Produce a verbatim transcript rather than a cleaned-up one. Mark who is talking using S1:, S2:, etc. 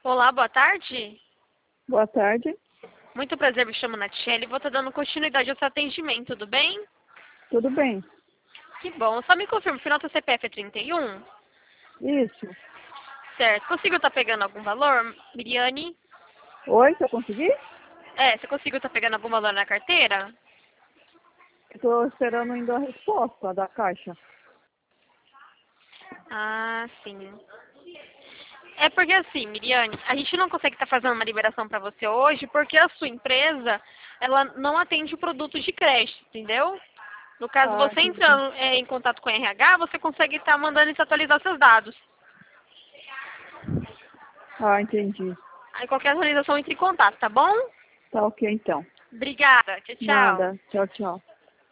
S1: Olá, boa tarde.
S2: Boa tarde.
S1: Muito prazer, me chamo Natiele e vou estar dando continuidade ao seu atendimento, tudo bem?
S2: Tudo bem?
S1: Que bom. Só me confirma, o final do C P F é trinta e um?
S2: Isso.
S1: Certo. Conseguiu estar pegando algum valor, Miriane?
S2: Oi, se eu conseguir?
S1: É, você conseguiu estar pegando algum valor na carteira?
S2: Estou esperando ainda a resposta da Caixa.
S1: Ah, sim. É porque assim, Miriane, a gente não consegue estar fazendo uma liberação para você hoje porque a sua empresa, ela não atende o produto de crédito, entendeu? No caso,
S2: Ah,
S1: você
S2: entendi.
S1: entrando é, em contato com a R H, você consegue estar mandando eles atualizar seus dados.
S2: Ah, entendi.
S1: Aí qualquer atualização entre em contato, tá bom?
S2: Tá ok então.
S1: Obrigada. Tchau, tchau.
S2: Nada. Tchau, tchau.